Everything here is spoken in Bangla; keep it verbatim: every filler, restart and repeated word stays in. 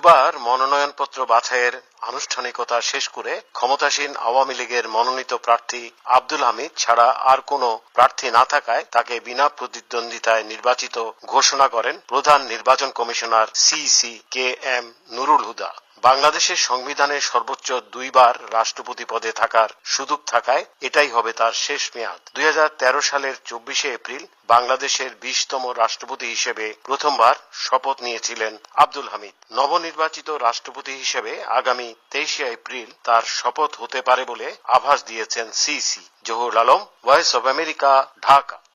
বুধবার মনোনয়নপত্র বাছাইয়ের আনুষ্ঠানিকতা শেষ করে ক্ষমতাসীন আওয়ামী লীগের মনোনীত প্রার্থী আব্দুল হামিদ ছাড়া আর কোনো প্রার্থী না থাকায় তাকে বিনা প্রতিদ্বন্দ্বিতায় নির্বাচিত ঘোষণা করেন প্রধান নির্বাচন commissioner CEC K M Nurul Huda. বাংলাদেশের সংবিধানে সর্বোচ্চ দুইবার রাষ্ট্রপতি পদে থাকার সুযোগ থাকায় এটাই হবে তার শেষ মেয়াদ। দুই হাজার তেরো সালের চব্বিশে এপ্রিল বাংলাদেশের বিশতম রাষ্ট্রপতি হিসেবে প্রথমবার শপথ নিয়েছিলেন আব্দুল হামিদ। নবনির্বাচিত রাষ্ট্রপতি হিসেবে আগামী তেইশে এপ্রিল তার শপথ হতে পারে বলে আভাস দিয়েছেন CEC. Zahurul Alam, Voice of America, Dhaka.